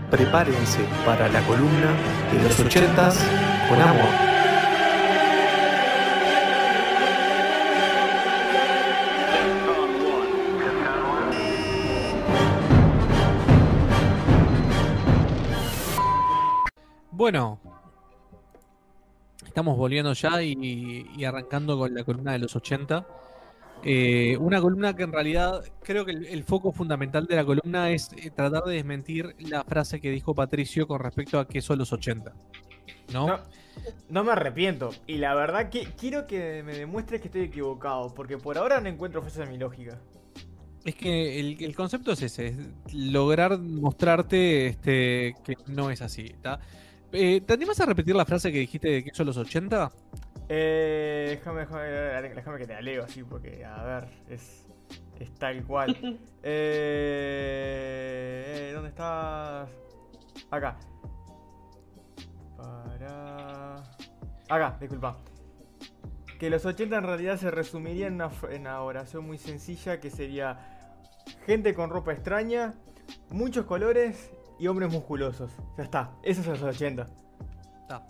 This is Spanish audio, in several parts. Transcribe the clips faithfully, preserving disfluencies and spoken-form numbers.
prepárense para la columna de los ochentas con amor. Bueno, estamos volviendo ya y, y arrancando con la columna de los ochenta. Eh, una columna que en realidad creo que el, el foco fundamental de la columna es eh, tratar de desmentir la frase que dijo Patricio con respecto a qué son los ochenta, ¿no? No, no me arrepiento. Y la verdad que quiero que me demuestres que estoy equivocado, porque por ahora no encuentro fallas en mi lógica. Es que el, el concepto es ese, es lograr mostrarte este, que no es así, ¿tá? Eh, ¿Te animas a repetir la frase que dijiste de que son los ochenta? Eh, déjame, déjame, déjame que te la leo así, porque a ver, es, es tal cual. eh, ¿Dónde estás? Acá. Para... Acá, disculpa. Que los ochenta en realidad se resumiría en una, en una oración muy sencilla que sería: gente con ropa extraña, muchos colores y hombres musculosos. Ya está, esos son los ochenta. Está.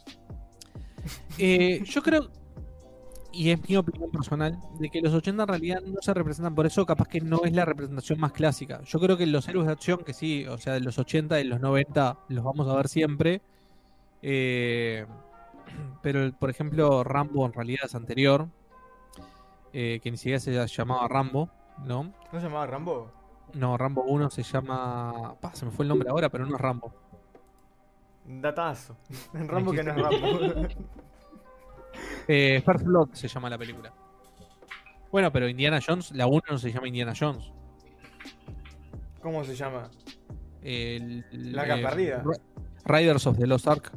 Eh, yo creo, y es mi opinión personal, de que los ochenta en realidad no se representan por eso, capaz que no es la representación más clásica. Yo creo que los héroes de acción, que sí, o sea, de los ochenta y los noventa los vamos a ver siempre. Eh, pero, por ejemplo, Rambo en realidad es anterior, eh, que ni siquiera se llamaba Rambo, ¿no? ¿No se llamaba Rambo? No, Rambo uno se llama... Pa, se me fue el nombre ahora, pero no es Rambo. Datazo. Rambo que no es Rambo. eh, First Blood se llama la película. Bueno, pero Indiana Jones, la uno no se llama Indiana Jones. ¿Cómo se llama? El, La Arca eh, Perdida. Riders of the Lost Ark.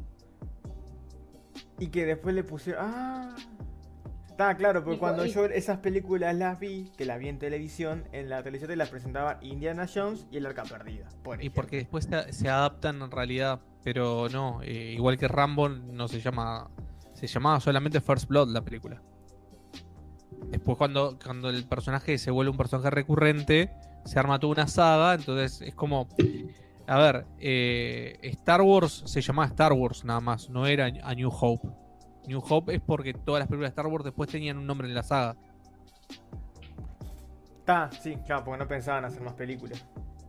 Y que después le pusieron... Ah... Está claro, porque cuando yo esas películas las vi, que las vi en televisión, en la televisión te las presentaban Indiana Jones y el Arca Perdida. Por y porque después se, se adaptan en realidad, pero no, eh, igual que Rambo no se llama, se llamaba solamente First Blood la película. Después cuando, cuando el personaje se vuelve un personaje recurrente, se arma toda una saga, entonces es como... A ver, eh, Star Wars se llamaba Star Wars nada más, no era A New Hope. New Hope es porque todas las películas de Star Wars después tenían un nombre en la saga. Está, sí, claro, porque no pensaban hacer más películas.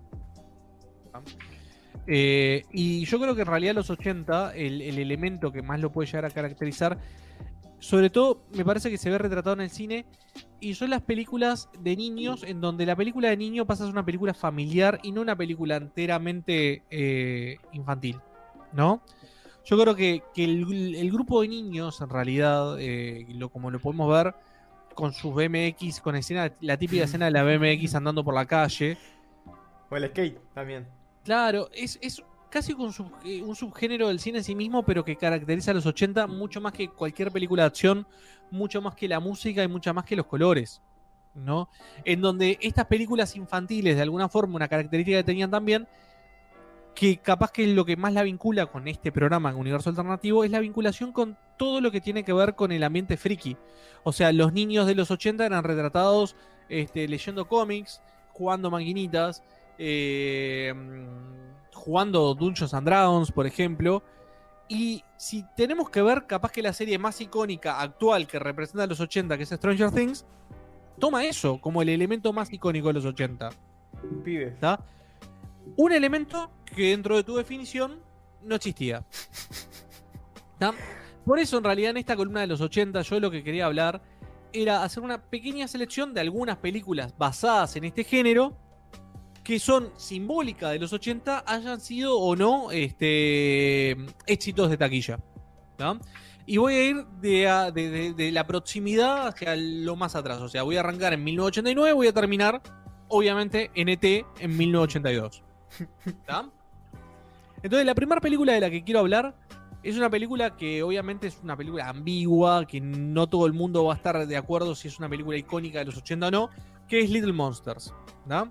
Eh, y yo creo que en realidad los ochenta, el, el elemento que más lo puede llegar a caracterizar, sobre todo me parece que se ve retratado en el cine, y son las películas de niños, en donde la película de niño pasa a ser una película familiar y no una película enteramente eh, infantil, ¿no? Yo creo que, que el, el grupo de niños, en realidad, eh, lo, como lo podemos ver, con sus B M X, con escena, la típica escena de la B M X andando por la calle. O el skate también. Claro, es, es casi un, sub, un subgénero del cine en sí mismo, pero que caracteriza a los ochenta mucho más que cualquier película de acción, mucho más que la música y mucho más que los colores, ¿no? En donde estas películas infantiles, de alguna forma, una característica que tenían también, que capaz que lo que más la vincula con este programa en Universo Alternativo es la vinculación con todo lo que tiene que ver con el ambiente friki. O sea, los niños de los ochenta eran retratados este, leyendo cómics, jugando maquinitas, eh, jugando Dungeons and Dragons, por ejemplo. Y si tenemos que ver, capaz que la serie más icónica actual que representa a los ochenta, que es Stranger Things, toma eso como el elemento más icónico de los ochenta. Pibe. ¿Está? Un elemento que dentro de tu definición no existía. ¿Tá? Por eso en realidad en esta columna de los ochenta yo lo que quería hablar era hacer una pequeña selección de algunas películas basadas en este género que son simbólicas de los ochenta, hayan sido o no este, éxitos de taquilla. ¿Tá? Y voy a ir de, a, de, de, de la proximidad hacia lo más atrás. O sea, voy a arrancar en mil novecientos ochenta y nueve, voy a terminar obviamente en E T en mil novecientos ochenta y dos. ¿Tá? Entonces la primera película de la que quiero hablar es una película que obviamente es una película ambigua, que no todo el mundo va a estar de acuerdo si es una película icónica de los ochenta o no, que es Little Monsters. ¿Tá?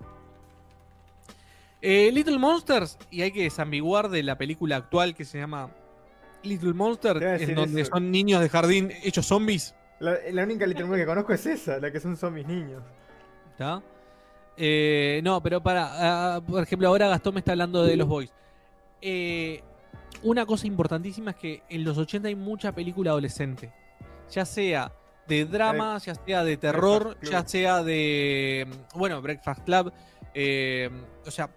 Eh, Little Monsters, y hay que desambiguar de la película actual que se llama Little Monsters, en donde eso. Son niños de jardín hechos zombies. La, la única Little Monsters que conozco es esa, la que son zombies niños. ¿Está? Eh, no, pero para, uh, por ejemplo, ahora Gastón me está hablando de los Boys. eh, una cosa importantísima es que en los ochenta hay mucha película adolescente. Ya sea de drama, ya sea de terror, ya sea de... Bueno, Breakfast Club. Eh, o sea,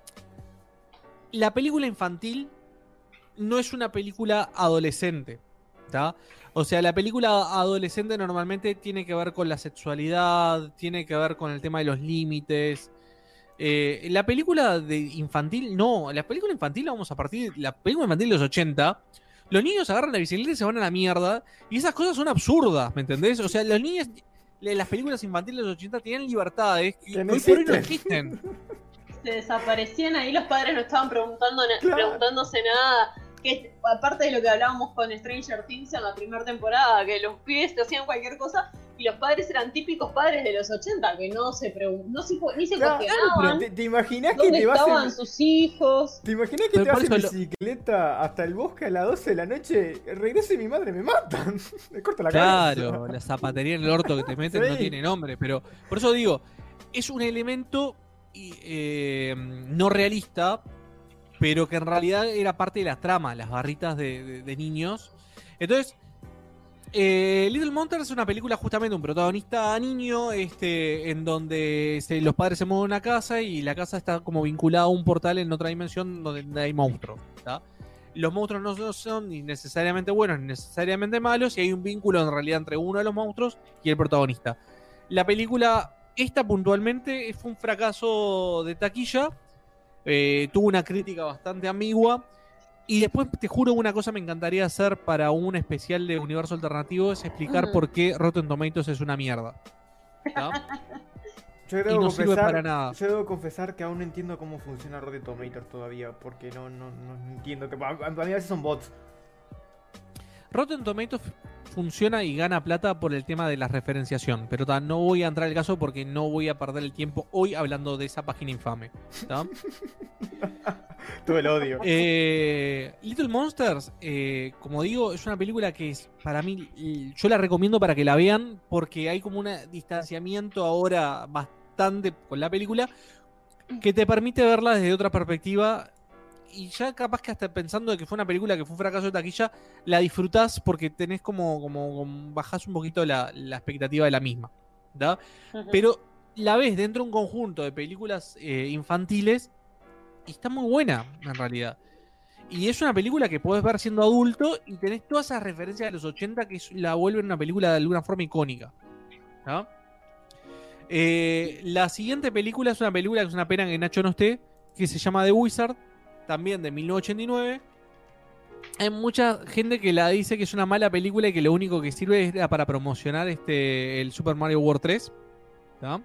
la película infantil no es una película adolescente, ¿tá? O sea, la película adolescente normalmente tiene que ver con la sexualidad, tiene que ver con el tema de los límites. Eh, la película de infantil, no, la película infantil vamos a partir de la película infantil de los ochenta. Los niños agarran la bicicleta y se van a la mierda. Y esas cosas son absurdas, ¿me entendés? O sea, los niños, las películas infantiles de los ochenta tenían libertades que no hoy por hoy no existen. Se desaparecían ahí, los padres no estaban preguntando, Claro. preguntándose nada. Que, aparte de lo que hablábamos con Stranger Things en la primera temporada, que los pibes te hacían cualquier cosa y los padres eran típicos padres de los ochenta, que no se pregun- no se, ni se Claro, cuestionaban pero te, te imaginás que dónde te vas estaban en, sus hijos. ¿Te imaginás que Pero te vas por en eso lo- bicicleta hasta el bosque a las doce de la noche? Regrese mi madre, me matan. Me corta la cabeza. Claro, la zapatería en el orto que te meten Sí. no tiene nombre, pero por eso digo, es un elemento y, eh, no realista, pero que en realidad era parte de las tramas, las barritas de, de- de niños. Entonces, eh, Little Monsters es una película justamente un protagonista niño, este, en donde se- los padres se mueven a una casa y la casa está como vinculada a un portal en otra dimensión donde hay monstruos, ¿tá? Los monstruos no no son ni necesariamente buenos ni necesariamente malos, y hay un vínculo en realidad entre uno de los monstruos y el protagonista. La película, esta puntualmente, fue un fracaso de taquilla, eh, tuvo una crítica bastante ambigua, y después te juro una cosa me encantaría hacer para un especial de Universo Alternativo, es explicar Ujú. por qué Rotten Tomatoes es una mierda. ¿tá? Yo Y debo, no sirve confesar, para nada. yo debo confesar que aún no entiendo cómo funciona Rotten Tomatoes todavía, porque no, no, no entiendo. Que a, a mí a veces son bots. Rotten Tomatoes funciona y gana plata por el tema de la referenciación, pero ta, no voy a entrar al caso porque no voy a perder el tiempo hoy hablando de esa página infame. ¿tá? Todo el odio. Eh, Little Monsters, eh, como digo, es una película que es, para mí, y yo la recomiendo para que la vean, porque hay como un distanciamiento ahora bastante con la película que te permite verla desde otra perspectiva, y ya capaz que hasta pensando de que fue una película que fue un fracaso de taquilla, la disfrutás porque tenés como, como, como bajás un poquito la, la expectativa de la misma, ¿tá? Ujú. Pero la ves dentro de un conjunto de películas eh, infantiles y está muy buena, en realidad. Y es una película que podés ver siendo adulto y tenés todas esas referencias de los ochenta que es- la vuelven una película de alguna forma icónica. ¿tá? Eh, la siguiente película es una película que es una pena que Nacho no esté, que se llama The Wizard, también de mil novecientos ochenta y nueve. Hay mucha gente que la dice que es una mala película y que lo único que sirve es para promocionar este el Super Mario World tres. ¿tá?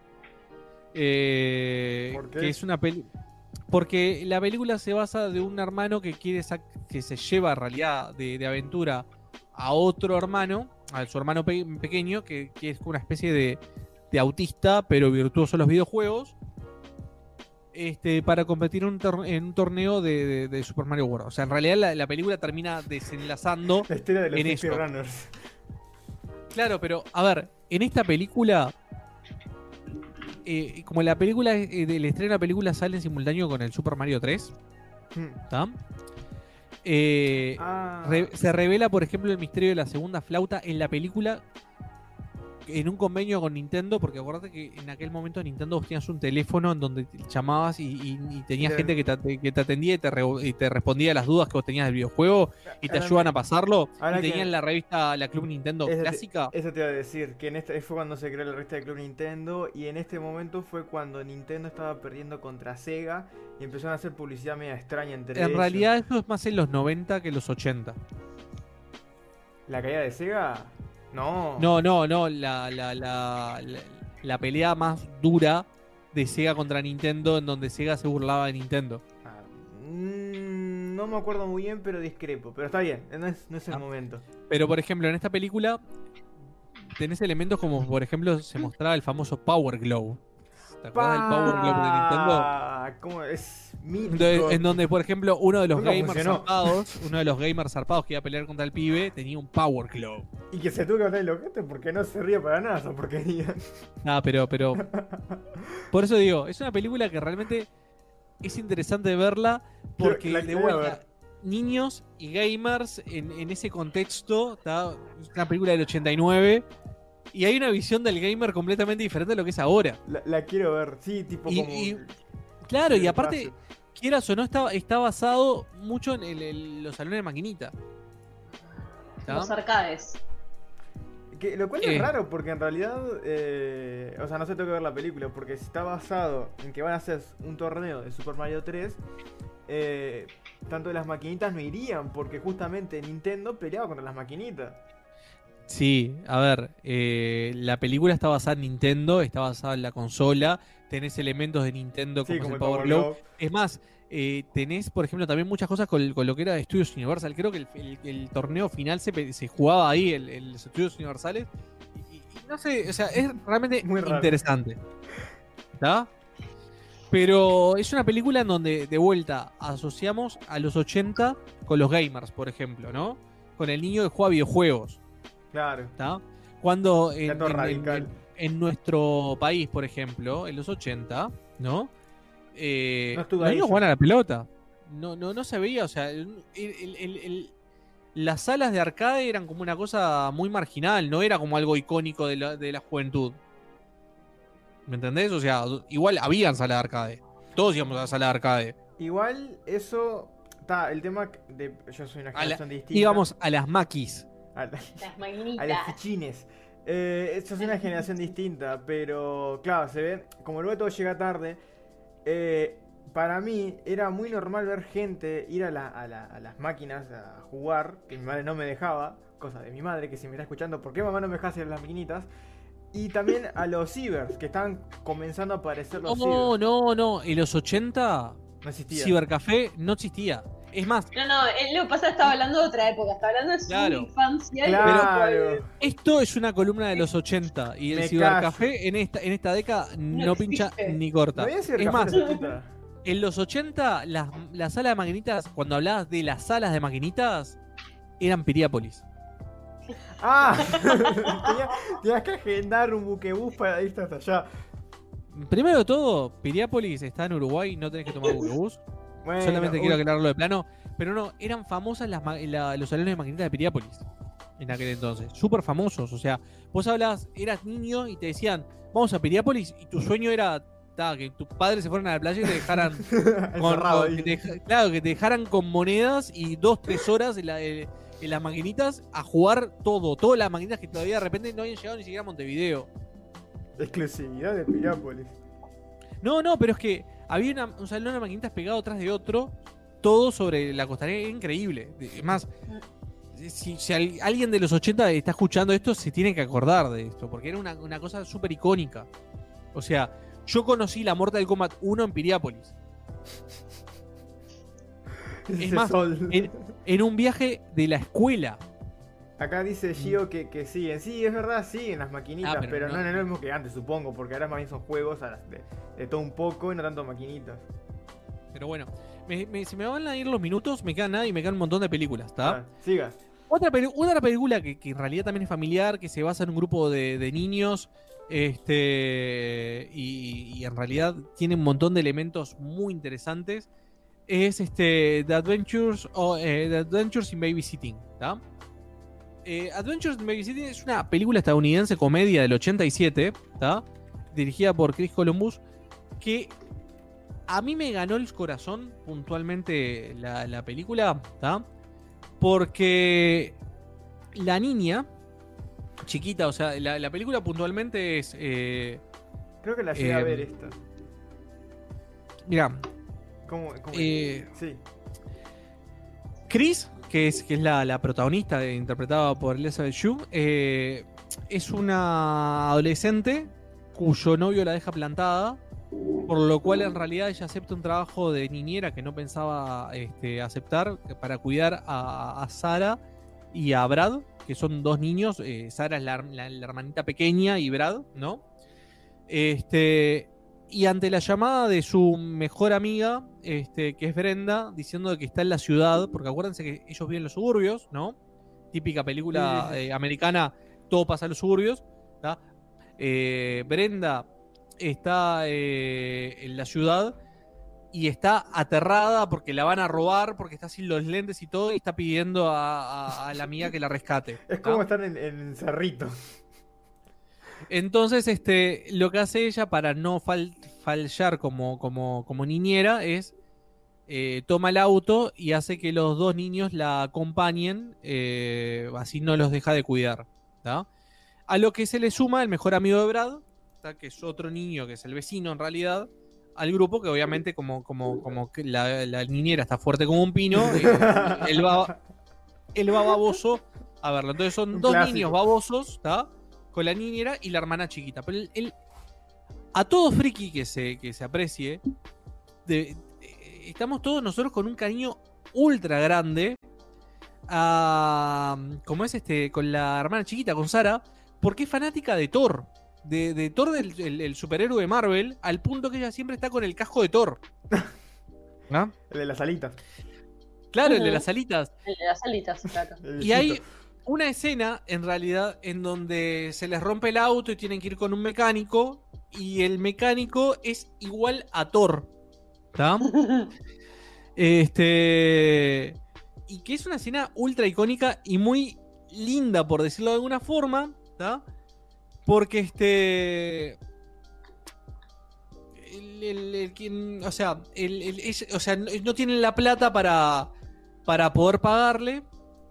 Eh, ¿Por qué? que es una peli porque la película se basa de un hermano que quiere sac- que se lleva en realidad de, de aventura a otro hermano, a su hermano pe- pequeño, que, que es una especie de, de autista, pero virtuoso en los videojuegos, este, para competir en un, tor- en un torneo de, de- de Super Mario World. O sea, en realidad la, la película termina desenlazando. La historia de los en eso. speedrunners. Claro, pero a ver, en esta película, eh, como la película, eh, el estreno de la película sale en simultáneo con el Super Mario tres, Hmm. ¿tá? Eh, Ah, re- se revela, por ejemplo, el misterio de la segunda flauta en la película en un convenio con Nintendo, porque acordate que en aquel momento Nintendo vos tenías un teléfono en donde te llamabas y, y- y tenías Sí. gente que te, que te atendía y te, re- y te respondía a las dudas que vos tenías del videojuego y te ahora ayudan me- a pasarlo. ahora Y que- tenían la revista, la Club Nintendo Eso te- clásica. Eso te iba a decir, que en este fue cuando se creó la revista de Club Nintendo, y en este momento fue cuando Nintendo estaba perdiendo contra Sega y empezaron a hacer publicidad media extraña entre En ellos. realidad eso es más en los noventa que en los ochenta. ¿La caída de Sega? No. No, no, no, la, la, la, la, la pelea más dura de Sega contra Nintendo, en donde Sega se burlaba de Nintendo. Ah, mm, no me acuerdo muy bien, pero discrepo. Pero está bien, no es, no es el Ah. momento. Pero por ejemplo, en esta película tenés elementos como, por ejemplo, se mostraba el famoso Power Glove. ¿Te acuerdas del Power Glove de Nintendo? Pa, ¿Cómo es? Mítico. Entonces, en donde, por ejemplo, uno de los Nunca gamers funcionó. zarpados, uno de los gamers zarpados que iba a pelear contra el pibe, tenía un Power Glove. Y que se tuvo que matar el ojete porque no se ríe para nada esa porquería. Ah, pero, pero. Por eso digo, es una película que realmente es interesante verla porque La de quiero vuelta, ver. niños y gamers en, en ese contexto, ¿tá? Es una película del ochenta y nueve y hay una visión del gamer completamente diferente de lo que es ahora. La, la quiero ver, sí, tipo Y- como. y- Claro, y el aparte, espacio. quieras o no, está, está basado mucho en el- el- los salones de maquinita. ¿tá? Los arcades. Que, lo cual Eh. es raro porque en realidad, eh, o sea, no sé, tengo que ver la película porque si está basado en que van a hacer un torneo de Super Mario tres, eh, tanto las maquinitas no irían porque justamente Nintendo peleaba contra las maquinitas. Sí, a ver, eh, la película está basada en Nintendo, está basada en la consola, tenés elementos de Nintendo como, Sí, es como el el Power Power Glove. Glove. Es más, eh, tenés, por ejemplo, también muchas cosas con, con lo que era de Studios Universal. Creo que el, el- el torneo final se, pe- se jugaba ahí, en en los Estudios Universales. Y, y- y no sé, o sea, es realmente Muy raro. interesante. ¿Está? Pero es una película en donde, de vuelta, asociamos a los ochenta con los gamers, por ejemplo, ¿no? Con el niño que juega videojuegos. Claro. ¿Tá? Cuando en, Dato en- en- radical. en- en nuestro país, por ejemplo, en los ochenta, ¿no? Eh, No estuve los ahí niños yo. jugaban a la pelota. No, no, no se veía, o sea, el- el- el- el- las salas de arcade eran como una cosa muy marginal, no era como algo icónico de la, de la juventud. ¿Me entendés? O sea, igual habían salas de arcade. Todos íbamos a la sala de arcade. Igual eso. Está, el tema de. Yo soy una A la- generación distinta. íbamos a las maquis. A, la- Las a los maquinitas. fichines. Eh, esto es una generación distinta, pero claro, se ve. Como luego todo llega tarde. eh, para mí era muy normal ver gente ir a, la- a la- a las máquinas a jugar, que mi madre no me dejaba, cosa de mi madre que si me está escuchando, ¿por qué mamá no me deja hacer las maquinitas? Y también a los cibers, que están comenzando a aparecer los No, cibers. no, no. En los ochenta, No existía. Cibercafé no existía. Es más, No, no, él lo que pasa estaba hablando de otra época, estaba hablando de su Claro. infancia. y Claro. de- esto es una columna de los ochenta y el Me cibercafé en esta, en esta década no, No pincha existe. ni ¿No corta. había Es cibercafé más, en los ochenta? en los ochenta las, las salas de maquinitas, cuando hablabas de las salas de maquinitas, eran Piriápolis. Ah, Tenía- tenías que agendar un buquebús para irte hasta allá. Primero de todo, Piriápolis está en Uruguay, no tenés que tomar buquebús. Bueno, Solamente uy, quiero aclararlo de plano. Pero no, eran famosas las, ma- la- los salones de maquinitas de Piriápolis en aquel entonces. Súper famosos. O sea, vos hablabas, eras niño y te decían, vamos a Piriápolis, y tu sueño era ta, que tus padres se fueran a la playa y te dejaran. con- encerrado con- ahí. que te deja- claro, que te dejaran con monedas y dos, tres horas en, la- en- en las maquinitas a jugar todo. Todas las maquinitas que todavía de repente no habían llegado ni siquiera a Montevideo. Exclusividad de Piriápolis. No, no, pero es que había una- un salón de maquinitas pegado atrás de otro, todo sobre la costanera, era increíble. Es más, si, si al- alguien de los ochenta está escuchando esto, se tiene que acordar de esto, porque era una, una cosa súper icónica. O sea, yo conocí la Mortal Kombat uno en Piriápolis, Ese más, sol. en, en un viaje de la escuela. Acá dice Gio que, que siguen. Sí, es verdad, siguen las maquinitas, Ah, pero, pero no, no- no es lo mismo que antes, supongo, porque ahora más bien son juegos a las- de, de todo un poco y no tanto maquinitas. Pero bueno, me- me- se me van a ir los minutos, me quedan nada y me quedan un montón de películas, ¿está? Ah, siga. Otra, peli- otra película que, que en realidad también es familiar, que se basa en un grupo de, de niños, este y, y en realidad tiene un montón de elementos muy interesantes, es este The Adventures, o, eh, The Adventures in Babysitting, ¿tá? Eh, Adventures in Babysitting es una película estadounidense comedia del ochenta y siete, ¿tá? Dirigida por Chris Columbus, que a mí me ganó el corazón puntualmente la, la película, ¿tá? Porque la niña, chiquita, o sea, la, la película puntualmente es. Eh, Creo que la llegué a Eh, ver esta. mira, ¿Cómo? cómo- eh, Sí. Chris, que es, que es la, la protagonista, eh, interpretada por Elizabeth Shue, eh, es una adolescente cuyo novio la deja plantada, por lo cual en realidad ella acepta un trabajo de niñera que no pensaba este, aceptar para cuidar a, a Sara y a Brad, que son dos niños. eh, Sara es la, la- la hermanita pequeña y Brad, ¿no? Este, y ante la llamada de su mejor amiga, este, que es Brenda, diciendo que está en la ciudad, porque acuérdense que ellos viven en los suburbios, ¿no? Típica película Sí, sí, sí. eh, americana, todo pasa en los suburbios, ¿tá? Eh, Brenda está eh, en la ciudad y está aterrada porque la van a robar, porque está sin los lentes y todo, y está pidiendo a, a, a la amiga que la rescate. Es ¿no? como estar en, en Cerrito. Entonces, este, lo que hace ella para no fal fallar como, como, como niñera es eh, toma el auto y hace que los dos niños la acompañen, eh, así no los deja de cuidar. ¿tá? A lo que se le suma el mejor amigo de Brad, ¿tá? que es otro niño, que es el vecino en realidad, al grupo, que obviamente como, como, como que la, la niñera está fuerte como un pino, eh, él, va, él va baboso a verlo. Entonces son Un dos clásico. niños babosos, ¿tá? con la niñera y la hermana chiquita. Pero él, él- a todo friki que se, que se aprecie, de- de- estamos todos nosotros con un cariño ultra grande a, como es este, con la hermana chiquita, con Sara, porque es fanática de Thor. De, de Thor, del el, el superhéroe de Marvel, al punto que ella siempre está con el casco de Thor. ¿No? El de las alitas. Claro, el de Ujú. las alitas. El de las alitas, claro. El Y hay viejito. una escena, en realidad, en donde se les rompe el auto y tienen que ir con un mecánico. Y el mecánico es igual a Thor. ¿Está? Este. Y que es una escena ultra icónica y muy linda, por decirlo de alguna forma. ¿Está? Porque este. El, el- el quien- o sea, el- el- es- o sea, no, no tienen la plata para, para poder pagarle.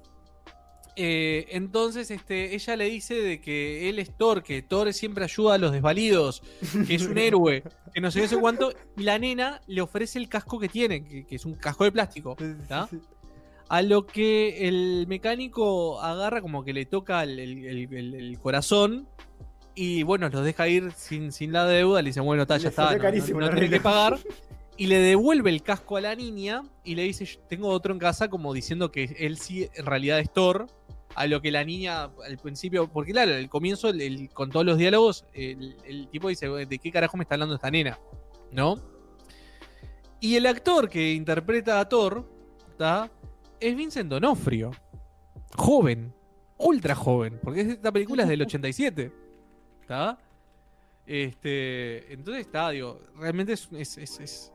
Eh, entonces este, ella le dice de que él es Thor, que Thor siempre ayuda a los desvalidos, que es un héroe, que no sé qué, no sé cuánto. Y la nena le ofrece el casco que tiene, que, que es un casco de plástico. Sí, sí, ¿tá? sí. A lo que el mecánico agarra, como que le toca el, el- el- el- el corazón. Y bueno, los deja ir sin, sin la deuda. Le dice, bueno, tá, Le ya está, salió no, carísimo no, no la tenés nena. que pagar. Y le devuelve el casco a la niña y le dice, "Yo tengo otro en casa", como diciendo que él sí en realidad es Thor. A lo que la niña al principio, porque claro, al comienzo, el- el- con todos los diálogos, el, el tipo dice, ¿de qué carajo me está hablando esta nena? ¿No? Y el actor que interpreta a Thor, ¿tá? es Vincent D'Onofrio. Joven, ultra joven, porque esta película es del ochenta y siete. ¿Está? Este, entonces está, digo, realmente es, es, es, es-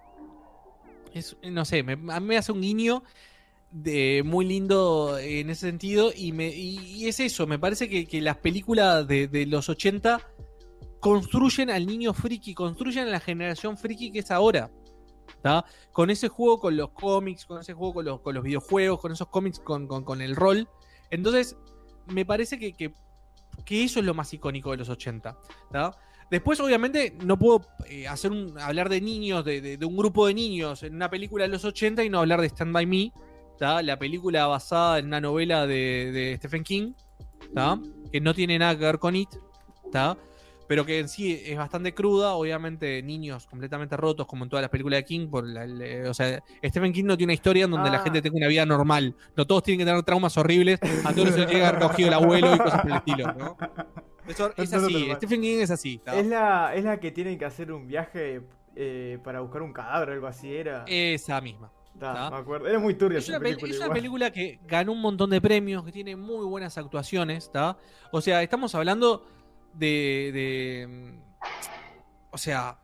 es- no sé, me, a mí me hace un guiño de, muy lindo en ese sentido y, me, y, y es eso, me parece que, que las películas de, de los ochenta construyen al niño friki, construyen a la generación friki que es ahora. ¿tá? Con ese juego, con los cómics, con ese juego, con los, con los videojuegos, con esos cómics, con, con, con el rol. Entonces, me parece que, que, que eso es lo más icónico de los ochenta. ¿tá? Después, obviamente, no puedo eh, hacer un, hablar de niños, de, de, de un grupo de niños en una película de los ochenta y no hablar de Stand By Me, ¿tá? la película basada en una novela de, de Stephen King, ¿tá? que no tiene nada que ver con It, ¿tá? pero que en sí es bastante cruda, obviamente niños completamente rotos como en todas las películas de King, por la, le- o sea, Stephen King no tiene una historia en donde Ah. la gente tenga una vida normal, no todos tienen que tener traumas horribles, a todos se les llega a haber cogido el abuelo y cosas por el estilo, ¿no? Eso es No, no, así, no, no. Stephen King es así, ¿tá? Es la, es la que tienen que hacer un viaje eh, para buscar un cadáver o algo así era. Esa misma. Ta, ta. me acuerdo. Era muy turbia Es esa una, pel- película. es una igual. película que ganó un montón de premios, que tiene muy buenas actuaciones, ¿tá? O sea, estamos hablando de, de, mm, o sea,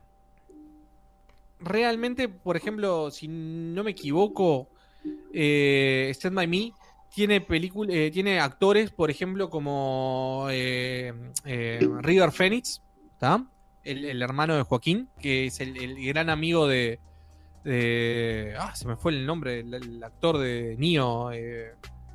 realmente, por ejemplo, si no me equivoco, eh, Stand By Me tiene película, eh, tiene actores, por ejemplo, como eh, eh, River Phoenix, ¿tá? El, el hermano de Joaquín, que es el, el gran amigo de, de- ah, se me fue el nombre, el, el actor de Neo, eh,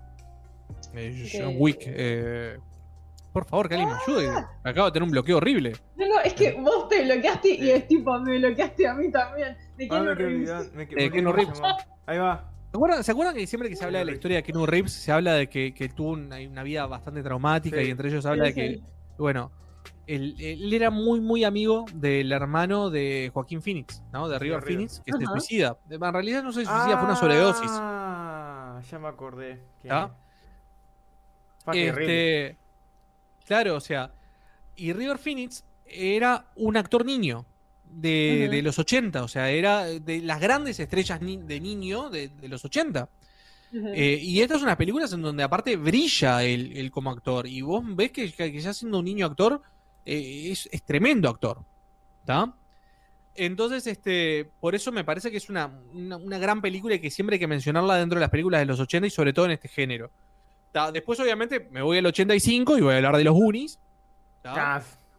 eh, John De- Wick. eh, por favor, que alguien me ayude. Acabo de tener un bloqueo horrible. No, no, es que vos te bloqueaste y es tipo, me bloqueaste a mí también. ¿De Ah, quién me lo quedé revisé? olvidando, me quedé- Eh, me quedé Keanu cómo se Reeves. llamaba. Ahí va. ¿Se acuerdan, ¿Se acuerdan que siempre que se habla de la historia de Keanu Reeves se habla de que, que tuvo una, una vida bastante traumática Sí. y entre ellos se habla de Sí, que, sí. bueno, él, él era muy, muy amigo del hermano de Joaquín Phoenix, ¿no? De Sí, River River. Phoenix, que se Ajá. suicida. En realidad no se suicida, fue una sobredosis. Ah, ya me acordé. ¿Quién ¿Tá? es? Pa, qué horrible. Este, claro, o sea, y River Phoenix era un actor niño de, Ujú. de los ochenta, o sea, era de las grandes estrellas ni- de niño de, de los ochenta. Ujú. Eh, y estas son unas películas en donde aparte brilla él, él como actor. Y vos ves que, que ya siendo un niño actor, eh, es, es tremendo actor. ¿Tá? Entonces, este, por eso me parece que es una, una, una gran película y que siempre hay que mencionarla dentro de las películas de los ochenta y sobre todo en este género. ¿Tá? Después, obviamente, me voy al ochenta y cinco y voy a hablar de los Goonies. ¿Tá? Ah,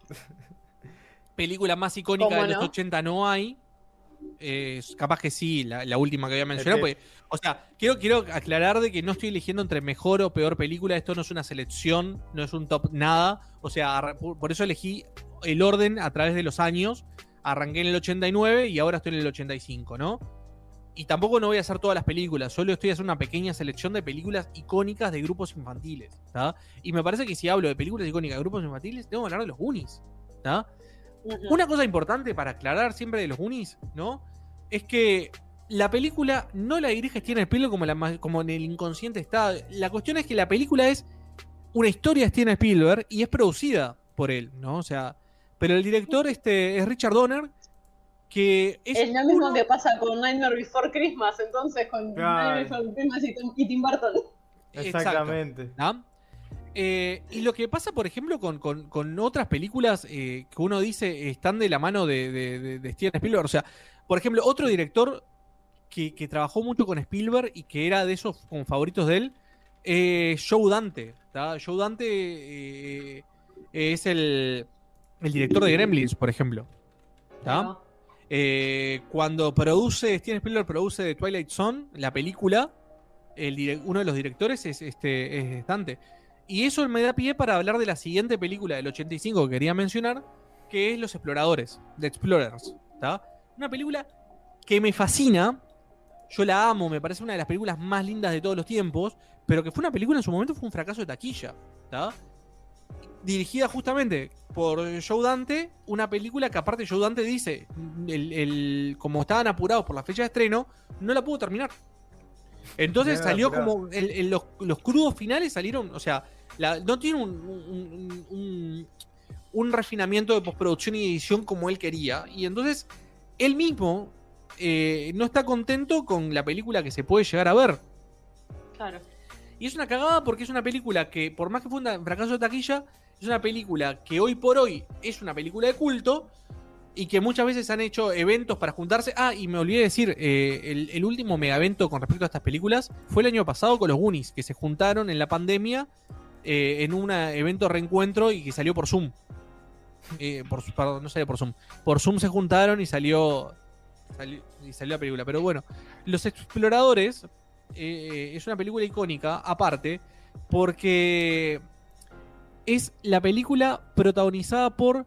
Película más icónica ¿Cómo de los no? ochenta no hay. Eh, capaz que sí, la, la última que voy a mencionar. Este- Porque, o sea, quiero, quiero aclarar de que no estoy eligiendo entre mejor o peor película. Esto no es una selección, no es un top nada. O sea, arra- por, por eso elegí el orden a través de los años. Arranqué en el ochenta y nueve y ahora estoy en el ochenta y cinco, ¿no? Y tampoco no voy a hacer todas las películas, solo estoy haciendo una pequeña selección de películas icónicas de grupos infantiles, ¿tá? Y me parece que si hablo de películas icónicas de grupos infantiles, tengo que hablar de los Goonies, ¿tá? Ujú. Una cosa importante para aclarar siempre de los Goonies, ¿no? Es que la película no la dirige Steven Spielberg como, la, ma- como en el inconsciente está. La cuestión es que la película es una historia de Steven Spielberg y es producida por él, ¿no? O sea, pero el director este, es Richard Donner, que es, Es lo mismo uno- que pasa con Nightmare Before Christmas, entonces con Claro. Nightmare Before Christmas y Tim, y Tim Burton. exactamente. ¿no? Eh, y lo que pasa, por ejemplo, con, con- con otras películas eh, que uno dice están de la mano de, de- de- de Steven Spielberg. O sea, por ejemplo, otro director que, que trabajó mucho con Spielberg y que era de esos como favoritos de él, eh, Joe Dante. ¿tá? Joe Dante eh, es el, el director de Gremlins, por ejemplo. ¿tá? No. Eh, cuando produce, Steven Spielberg produce The Twilight Zone, la película, el dire- uno de los directores es, este, es Dante. Y eso me da pie para hablar de la siguiente película del ochenta y cinco que quería mencionar, que es Los Exploradores, The Explorers. ¿tá? Una película que me fascina, yo la amo, me parece una de las películas más lindas de todos los tiempos, pero que fue una película en su momento, fue un fracaso de taquilla. ¿tá? Dirigida justamente por Joe Dante, una película que aparte Joe Dante dice, el, el- como estaban apurados por la fecha de estreno, no la pudo terminar. Entonces No, salió apurado. como, el- el- los, los crudos finales salieron, o sea, la- no tiene un, un, un- un refinamiento de postproducción y edición como él quería. Y entonces él mismo eh, no está contento con la película que se puede llegar a ver. Claro. Y es una cagada porque es una película que, por más que fue un fracaso de taquilla, es una película que hoy por hoy es una película de culto y que muchas veces han hecho eventos para juntarse. Ah, y me olvidé decir, eh, el, el último mega evento con respecto a estas películas fue el año pasado con los Goonies, que se juntaron en la pandemia eh, en un evento reencuentro y que salió por Zoom. Eh, por, perdón, no salió por Zoom. Por Zoom se juntaron y salió, salió, y salió la película. Pero bueno, Los Exploradores eh, es una película icónica, aparte, porque es la película protagonizada por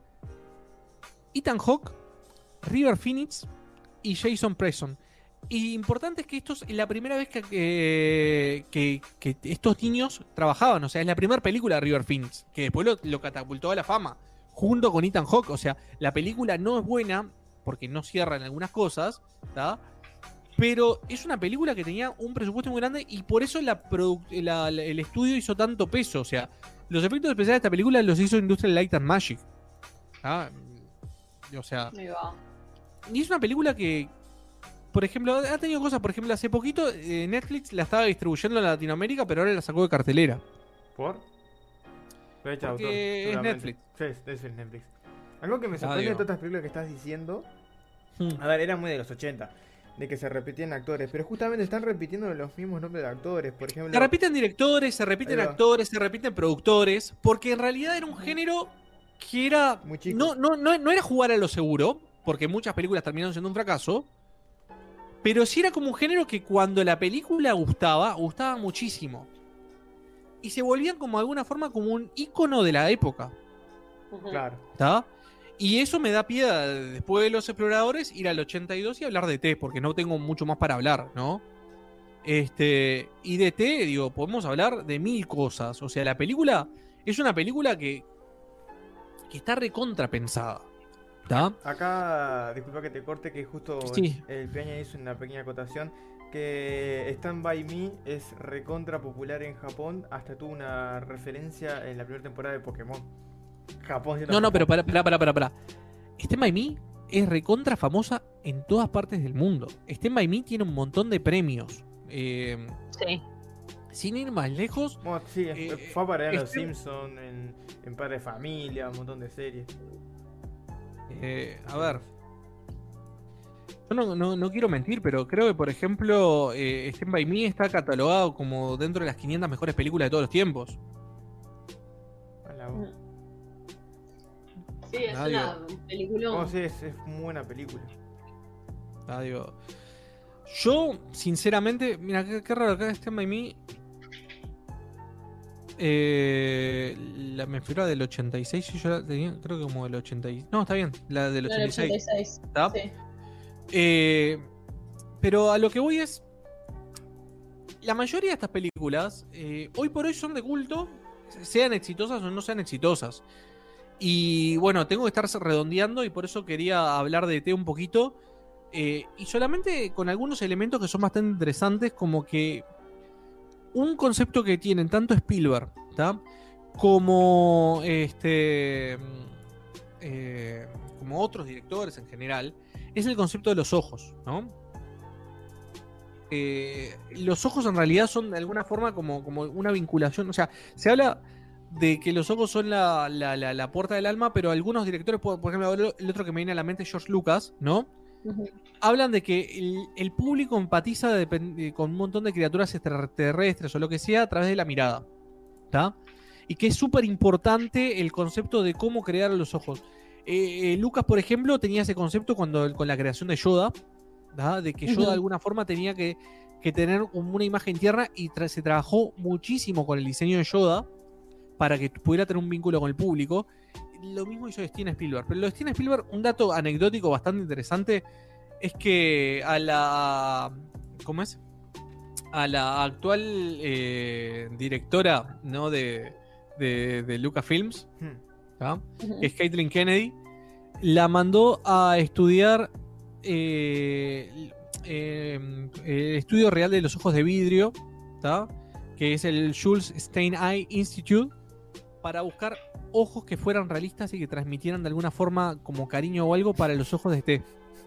Ethan Hawke, River Phoenix y Jason Preston. Y importante es que esto es la primera vez que, eh, que, que estos niños trabajaban. O sea, es la primera película de River Phoenix, que después lo, lo catapultó a la fama, junto con Ethan Hawke. O sea, la película no es buena, porque no cierra en algunas cosas, ¿tá? Pero es una película que tenía un presupuesto muy grande y por eso la produ- la- la- el estudio hizo tanto peso. O sea, los efectos especiales de esta película los hizo Industrial Light and Magic. ¿tá? O sea, Ahí va. y es una película que, por ejemplo, ha tenido cosas. Por ejemplo, hace poquito eh, Netflix la estaba distribuyendo en Latinoamérica, pero ahora la sacó de cartelera. ¿Por? Derecho de Porque autor, es seguramente. Netflix. Sí, es es Netflix. Algo que me Ah, sorprende digo. de todas estas películas que estás diciendo, Hmm. a ver, era muy de los ochenta, de que se repetían actores, pero justamente están repitiendo los mismos nombres de actores, por ejemplo. Se repiten directores, se repiten Ahí va. actores, se repiten productores, porque en realidad era un género que era. Muy chico. No, no, no, no era jugar a lo seguro, porque muchas películas terminaron siendo un fracaso. Pero sí era como un género que cuando la película gustaba, gustaba muchísimo. Y se volvían como de alguna forma como un ícono de la época. Ujú. Claro. ¿Está? Y eso me da pie, a, después de Los Exploradores, ir al ochenta y dos y hablar de T, porque no tengo mucho más para hablar, ¿no? Este, y de T, digo, podemos hablar de mil cosas. O sea, la película es una película que, que está recontra pensada. ¿Está? Acá, disculpa que te corte, que justo Sí. el Peña hizo una pequeña acotación, que Stand By Me es recontra popular en Japón, hasta tuvo una referencia en la primera temporada de Pokémon. Japón siendo No, no, pero Japón. para, para, para, para, para. Stand By Me es recontra famosa en todas partes del mundo. Stand By Me tiene un montón de premios. Eh, Sí. sin ir más lejos, Bueno, sí, eh, fue para en Los este- Simpsons, en, en Padre de Familia, un montón de series. eh, a ver, Yo no, no, no quiero mentir, pero creo que, por ejemplo, eh, Stand By Me está catalogado como dentro de las quinientas mejores películas de todos los tiempos. Hola, vos. Sí, es Ah, una digo. película. Oh, sí, es, es muy buena película. Ah, digo, yo, sinceramente, mira, qué, qué raro, acá Stand By Me. Eh, la me figura del ochenta y seis, y yo la tenía, creo que como del ochenta y seis. No, está bien, la del ochenta y seis. ochenta y seis. ¿Está? Sí. Eh, pero a lo que voy es, la mayoría de estas películas, eh, hoy por hoy son de culto, sean exitosas o no sean exitosas. Y bueno, tengo que estar redondeando y por eso quería hablar de E T un poquito. Eh, y solamente con algunos elementos que son bastante interesantes, como que un concepto que tienen tanto Spielberg, ¿tá? como este eh, como otros directores en general, es el concepto de los ojos, ¿no? Eh, los ojos en realidad son de alguna forma como, como una vinculación, o sea, se habla de que los ojos son la, la, la, la puerta del alma, pero algunos directores, por, por ejemplo, el otro que me viene a la mente es George Lucas, ¿no? Ujú. Hablan de que el, el público empatiza de, de, con un montón de criaturas extraterrestres o lo que sea a través de la mirada, ¿tá? Y que es súper importante el concepto de cómo crear los ojos. Eh, eh, Lucas, por ejemplo, tenía ese concepto cuando con la creación de Yoda, ¿tá? De que Yoda Ujú. de alguna forma tenía que, que tener una imagen tierna y tra se trabajó muchísimo con el diseño de Yoda para que pudiera tener un vínculo con el público. Lo mismo hizo Steven Spielberg. Pero lo de Steven Spielberg, un dato anecdótico bastante interesante, es que a la... ¿Cómo es? A la actual eh, directora, ¿no? de, de, de Lucasfilms, ¿tá? Ujú. Que es Kathleen Kennedy, la mandó a estudiar eh, eh, el estudio real de los ojos de vidrio, ¿tá? Que es el Jules Stein Eye Institute, para buscar ojos que fueran realistas y que transmitieran de alguna forma como cariño o algo para los ojos de T.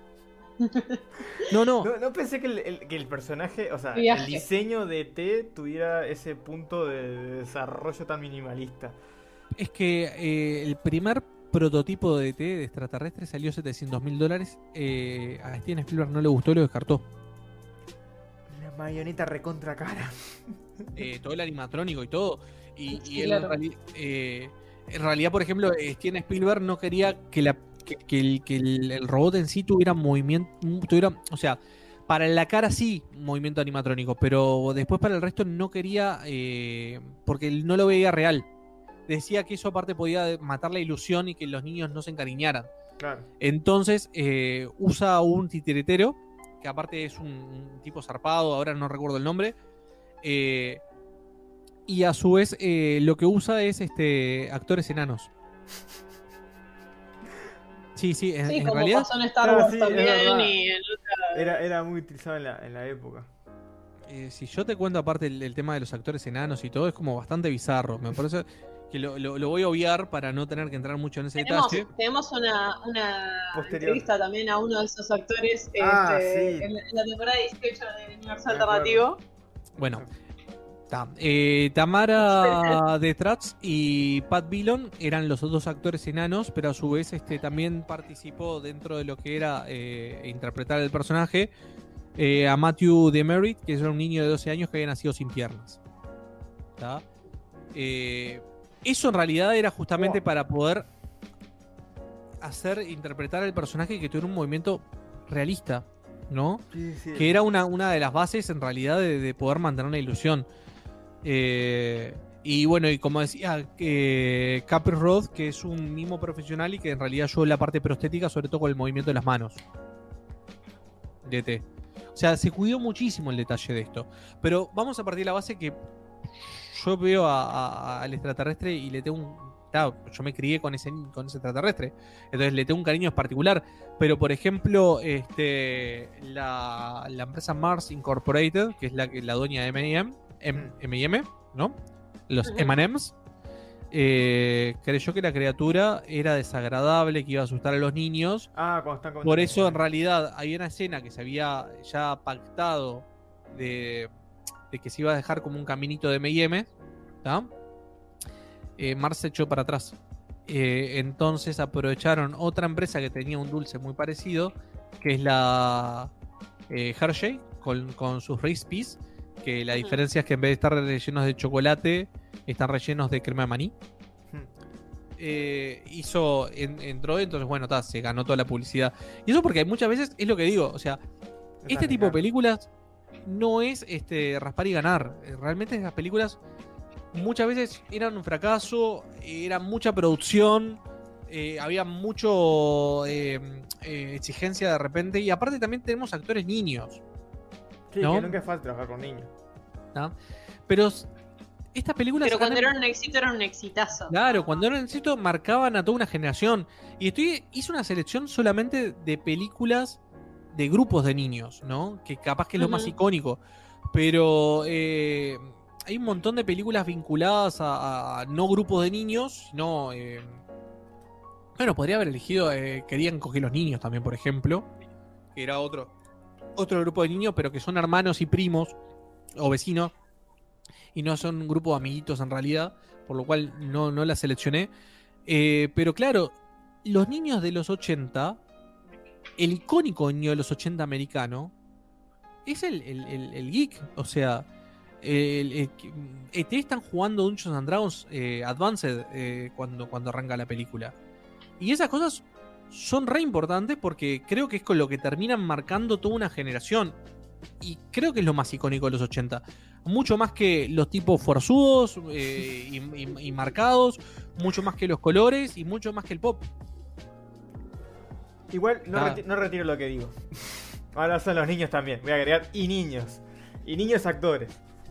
No, no, No, no pensé que el, el- que el personaje, o sea, Viaje. el diseño de E T tuviera ese punto de desarrollo tan minimalista. es que eh, el primer prototipo de E T de extraterrestre salió setecientos mil dólares. Eh, a Steven Spielberg no le gustó y lo descartó. Una marioneta recontra cara. Eh, todo el animatrónico y todo. Y, Sí, y él claro. en, reali- eh, en realidad, por ejemplo, eh, Steven Spielberg no quería que, la, que, que el, que el, el robot en sí tuviera movimiento, tuviera, o sea, para la cara sí, movimiento animatrónico, pero después para el resto no quería, eh, porque él no lo veía real. Decía que eso aparte podía matar la ilusión y que los niños no se encariñaran. Claro. Entonces eh, usa un titiritero, que aparte es un, un tipo zarpado, ahora no recuerdo el nombre. Eh, y a su vez eh, lo que usa es este actores enanos. Sí, sí, en, Sí, en como realidad. pasó en Star Ah, Wars sí, es también verdad. y en Era, era muy utilizado en la, en la época. Eh, si yo te cuento aparte el, el tema de los actores enanos y todo, es como bastante bizarro. Me parece que lo, lo- lo voy a obviar para no tener que entrar mucho en ese Tenemos, detalle. tenemos una, una Posterior. entrevista también a uno de esos actores Ah, este, sí. en, la- en la temporada dieciocho de Universo Me acuerdo. Alternativo. Bueno, ta. Eh, Tamara de Tratz y Pat Dillon eran los dos actores enanos, pero a su vez este, también participó dentro de lo que era eh, interpretar el personaje eh, a Matthew Demerit, que era un niño de doce años que había nacido sin piernas. ¿Ta? Eh, eso en realidad era justamente Wow. para poder hacer interpretar al personaje que tuviera un movimiento realista, ¿no? Sí, sí. Que era una, una de las bases en realidad de, de poder mantener la ilusión. Eh, y bueno, y como decía, que Capri Roth, que es un mimo profesional y que en realidad ayudó en la parte prostética, sobre todo con el movimiento de las manos. D T. O sea, se cuidó muchísimo el detalle de esto. Pero vamos a partir de la base que yo veo a- a- al extraterrestre y le tengo un... Claro, yo me crié con ese, con ese extraterrestre. Entonces le tengo un cariño particular. Pero, por ejemplo, este, la, la empresa Mars Incorporated, que es la, que- la dueña de M y M, M- M y M, ¿no? Los Ujú. M and M's, eh, creyó que la criatura era desagradable, que iba a asustar a los niños. Ah, cuando están con... Por eso, en realidad, había una escena que se había ya pactado de, de que se iba a dejar como un caminito de M y M, ¿tá? Eh, Mars se echó para atrás. Eh, entonces aprovecharon otra empresa que tenía un dulce muy parecido que es la eh, Hershey con, con sus Reese's Pieces, que la diferencia es que en vez de estar rellenos de chocolate, están rellenos de crema de maní. Eh, hizo, en, entró, entonces bueno, ta, se ganó toda la publicidad. Y eso porque muchas veces, es lo que digo, o sea, este tipo de películas no es este raspar y ganar. Realmente las películas muchas veces eran un fracaso, era mucha producción, eh, había mucho eh, eh, exigencia de repente, y aparte también tenemos actores niños. Sí, ¿no? que nunca es fácil trabajar con niños. ¿No? Pero estas películas... Pero cuando han... eran un éxito, eran un exitazo. Claro, cuando eran un éxito marcaban a toda una generación. Y estoy hice una selección solamente de películas de grupos de niños, ¿no? Que capaz que es lo uh-huh. más icónico. Pero eh, hay un montón de películas vinculadas a, a no grupos de niños, sino... Eh, bueno, podría haber elegido eh, Querían coger los niños también, por ejemplo. Que era otro, otro grupo de niños, pero que son hermanos y primos o vecinos. Y no son un grupo de amiguitos en realidad, por lo cual no, no la seleccioné. Eh, pero claro, los niños de los ochenta, el icónico niño de los ochenta americano, es el, el, el, el geek. O sea, el, el, el, te están jugando Dungeons and Dragons eh, Advanced eh, cuando, cuando arranca la película. Y esas cosas son re importantes porque creo que es con lo que terminan marcando toda una generación. Y creo que es lo más icónico de los ochenta. Mucho más que los tipos forzudos eh, y, y, y marcados, mucho más que los colores y mucho más que el pop. Igual no, ah. reti- no retiro lo que digo. Ahora son los niños también. Voy a agregar y niños. Y niños actores.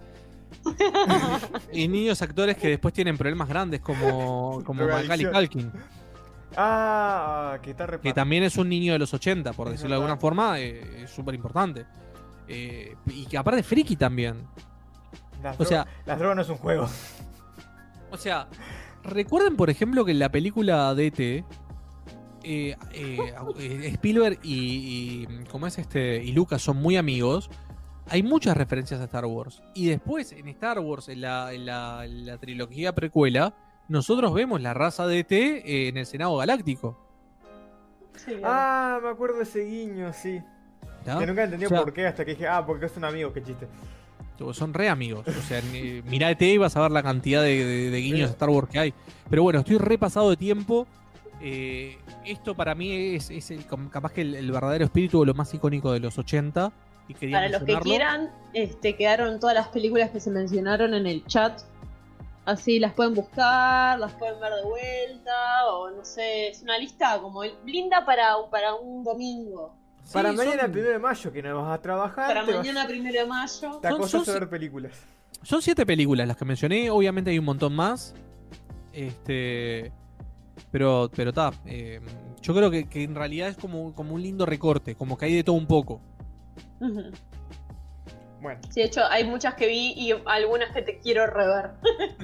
Y niños actores que después tienen problemas grandes como, como Macaulay Culkin. Ah, que está repartido. Que también es un niño de los ochenta, por es decirlo verdad. De alguna forma, eh, es súper importante. Eh, y que aparte friki también. Las o sea, las drogas no es un juego. O sea, recuerden por ejemplo que en la película de E T eh, eh, Spielberg y, y ¿cómo es este? Y Lucas son muy amigos. Hay muchas referencias a Star Wars. Y después en Star Wars, en la, en la, en la trilogía precuela, nosotros vemos la raza de E T eh, en el Senado Galáctico. Sí, ah, me acuerdo de ese guiño, sí. ¿No? Que nunca entendí o sea, por qué, hasta que dije, ah, porque es un amigo, qué chiste. Son re amigos. O sea, mirá E T y vas a ver la cantidad de, de, de guiños de Star Wars que hay. Pero bueno, estoy repasado de tiempo. Eh, esto para mí es, es el, capaz que el, el verdadero espíritu o lo más icónico de los ochenta. Y quería para los que quieran, este, quedaron todas las películas que se mencionaron en el chat. Así las pueden buscar, las pueden ver de vuelta, o no sé, es una lista como linda para, para un domingo. Sí, para mañana son... primero de mayo, que no vas a trabajar. Para mañana vas... primero de mayo. Te acostas a ver películas. Son siete películas las que mencioné, obviamente hay un montón más. Este. Pero, pero ta, eh, yo creo que, que en realidad es como, como un lindo recorte, como que hay de todo un poco. Uh-huh. Bueno. Sí, de hecho hay muchas que vi y algunas que te quiero rever.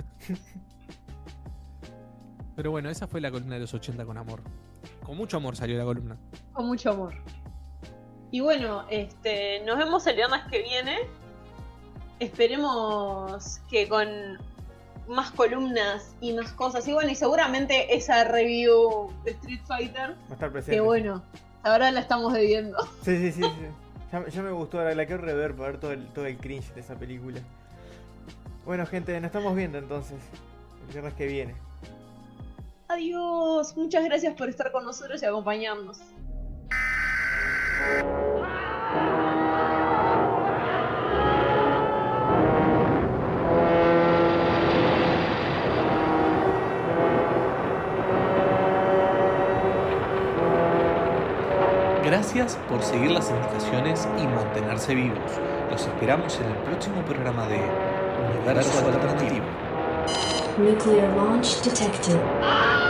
Pero bueno, esa fue la columna de los ochenta con amor. Con mucho amor salió la columna. Con mucho amor. Y bueno, este, nos vemos el viernes que viene. Esperemos que con más columnas y más cosas. Y bueno, y seguramente esa review de Street Fighter. Va a estar presente. Que bueno, ahora la estamos debiendo. Sí, sí, sí, sí. Ya, ya me gustó, la, la quiero rever para ver todo el, todo el cringe de esa película. Bueno, gente, nos estamos viendo entonces el viernes que viene. Adiós, muchas gracias por estar con nosotros y acompañarnos. Gracias por seguir las indicaciones y mantenerse vivos. Los esperamos en el próximo programa de Universo Alternativo. Nuclear launch detected.